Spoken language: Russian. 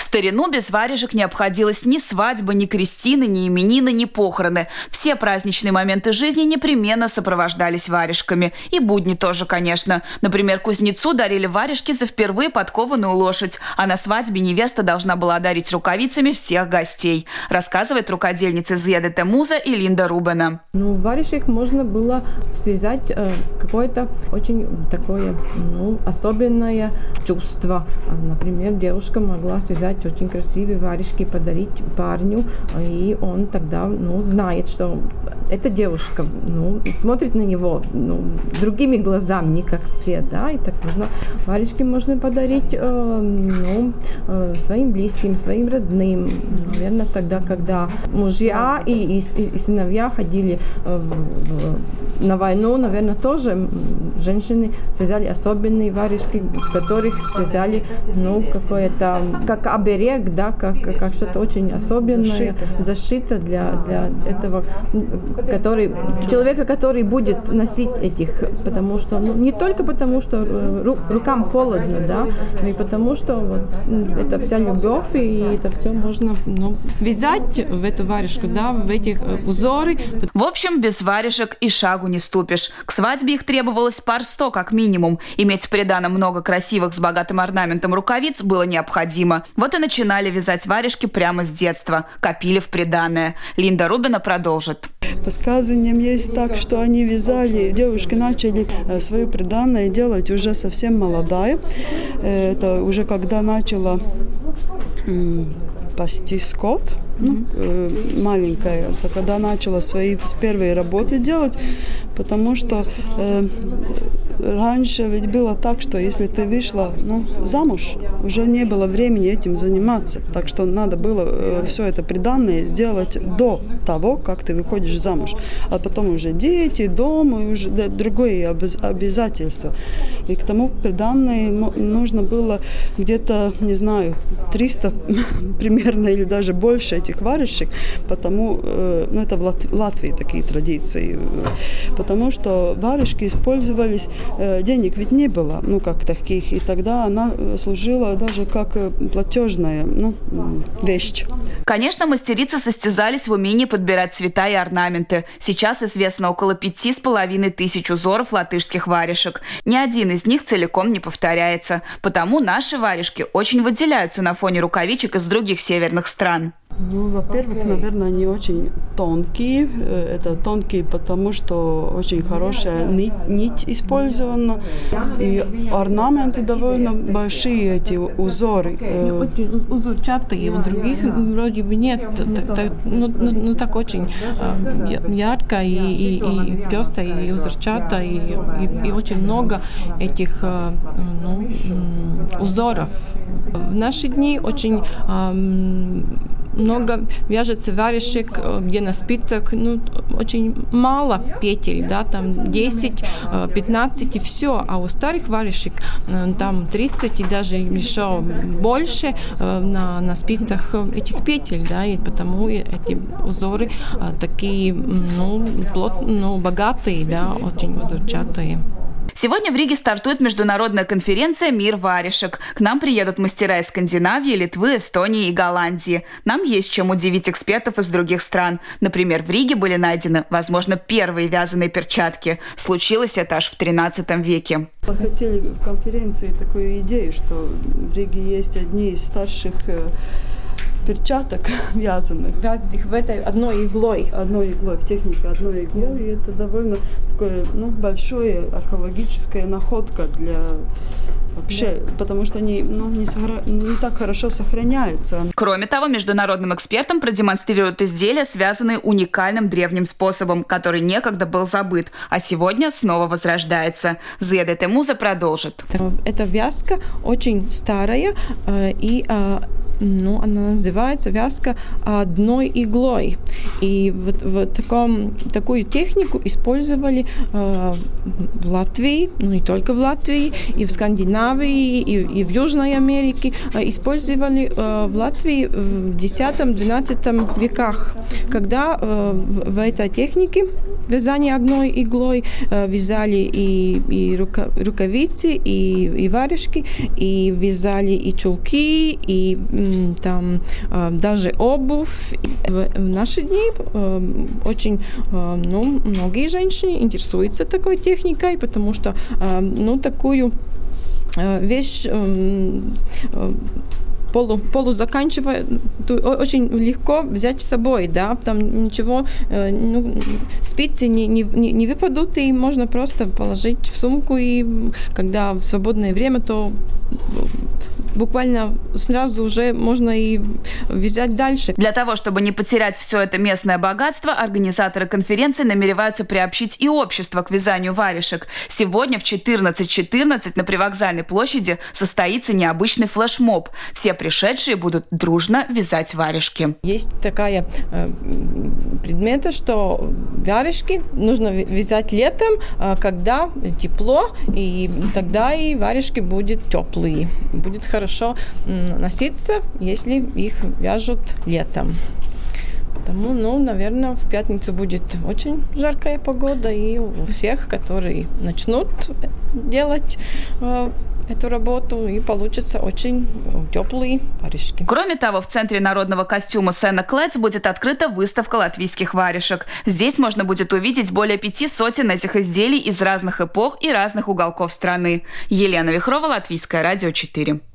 старину без варежек не обходилась ни свадьба, ни крестины, ни именины, ни похороны. Все праздничные моменты жизни непременно сопровождались варежками. И будни тоже, конечно. Например, кузнецу дарили варежки за впервые подкованную лошадь, а на свадьбе невеста должна была одарить рукавицами всех гостей, рассказывает рукодельница Зиедете Муза и Линда Рубена. Варежек можно было связать какое-то очень такое особенное чувство. Например, девушка могла связать очень красивые варежки, подарить парню, и он тогда знает, что эта девушка смотрит на него другими глазами, не как все, да, и так варежки можно подарить своим близким, своим родным. Наверное, тогда, когда мужья и сыновья ходили на войну, наверное, тоже женщины связали особенные варежки, в которых связали какое-то, как оберег, да, как что-то очень особенное, защита для этого человека, который будет носить этих, потому что не только потому, что рукам холодно, да, но и потому, что это вся любовь, и это все можно вязать в эту варежку, да, в этих узоры. В общем, без варежек и шагу не ступишь. К свадьбе их требовалось пар 100 как минимум. Иметь в приданом много красивых с богатым орнаментом рукавиц было необходимо. Вот и начинали вязать варежки прямо с детства. Копили в приданое. Линда Рубена продолжит. По сказаниям есть так, что они вязали, девушки начали свое приданое делать уже совсем молодая. Это уже когда начала пасти скот, маленькая, это когда начала свои первые работы делать, потому что раньше ведь было так, что если ты вышла замуж, уже не было времени этим заниматься, так что надо было все это приданное делать до того, как ты выходишь замуж, а потом уже дети, дом и уже другое обязательства. И к тому приданное нужно было где-то, не знаю, 300 примерно или даже больше этих варежек, потому, это в Латвии такие традиции, потому что варежки использовались, денег ведь не было, как таких, и тогда она служила даже как платежная, вещь. Конечно, мастерицы состязались в умении подбирать цвета и орнаменты. Сейчас известно около 5500 узоров латышских варежек. Ни один из них целиком не повторяется. Потому наши варежки очень выделяются на фоне рукавичек из других северных стран. Во-первых, наверное, они очень тонкие. Это тонкие, потому что очень хорошая нить использована. И орнаменты довольно большие, эти узоры. Очень узорчатые, у других вроде бы нет. Так очень ярко и пестро, и узорчато, и очень много этих узоров. В наши дни очень много вяжется варежек, где на спицах очень мало петель, да, там 10, 15 и все, а у старых варежек там 30 и даже еще больше на спицах этих петель, да, и потому эти узоры такие, богатые, да, очень узорчатые. Сегодня в Риге стартует международная конференция «Мир варежек». К нам приедут мастера из Скандинавии, Литвы, Эстонии и Голландии. Нам есть чем удивить экспертов из других стран. Например, в Риге были найдены, возможно, первые вязаные перчатки. Случилось это аж в XIII веке. Мы хотели в конференции такую идею, что в Риге есть одни из старших перчаток вязаных. Вязать в этой одной иглой. В технике одной иглой. И это довольно такое, большое археологическая находка для вообще, потому что они не так хорошо сохраняются. Кроме того, международным экспертам продемонстрируют изделия, связанные уникальным древним способом, который некогда был забыт, а сегодня снова возрождается. Зиедете Муза продолжит. Эта вязка очень старая, и она называется вязка одной иглой. И такую технику использовали в Латвии, не только в Латвии, и в Скандинавии, и в Южной Америке. Использовали в Латвии в X-XII веках, когда в этой технике вязания одной иглой вязали и рукавицы, и варежки, и вязали и чулки, и там даже обувь. В наши дни очень многие женщины интересуются такой техникой, потому что такую вещь полузаканчивая, очень легко взять с собой, да, там ничего, спицы не выпадут, и можно просто положить в сумку, и когда в свободное время, то буквально сразу уже можно и взять дальше. Для того, чтобы не потерять все это местное богатство, организаторы конференции намереваются приобщить и общество к вязанию варежек. Сегодня в 14:14 на Привокзальной площади состоится необычный флешмоб. Все пришедшие будут дружно вязать варежки. Есть такая предмета, что варежки нужно вязать летом, когда тепло, и тогда и варежки будут теплые. Будет хорошо носиться, если их вяжут летом. Потому, наверное, в пятницу будет очень жаркая погода, и у всех, которые начнут делать эту работу, и получатся очень теплые варежки. Кроме того, в Центре народного костюма Сена Клец будет открыта выставка латвийских варежек. Здесь можно будет увидеть более 500 этих изделий из разных эпох и разных уголков страны. Елена Вихрова, Латвийское радио 4.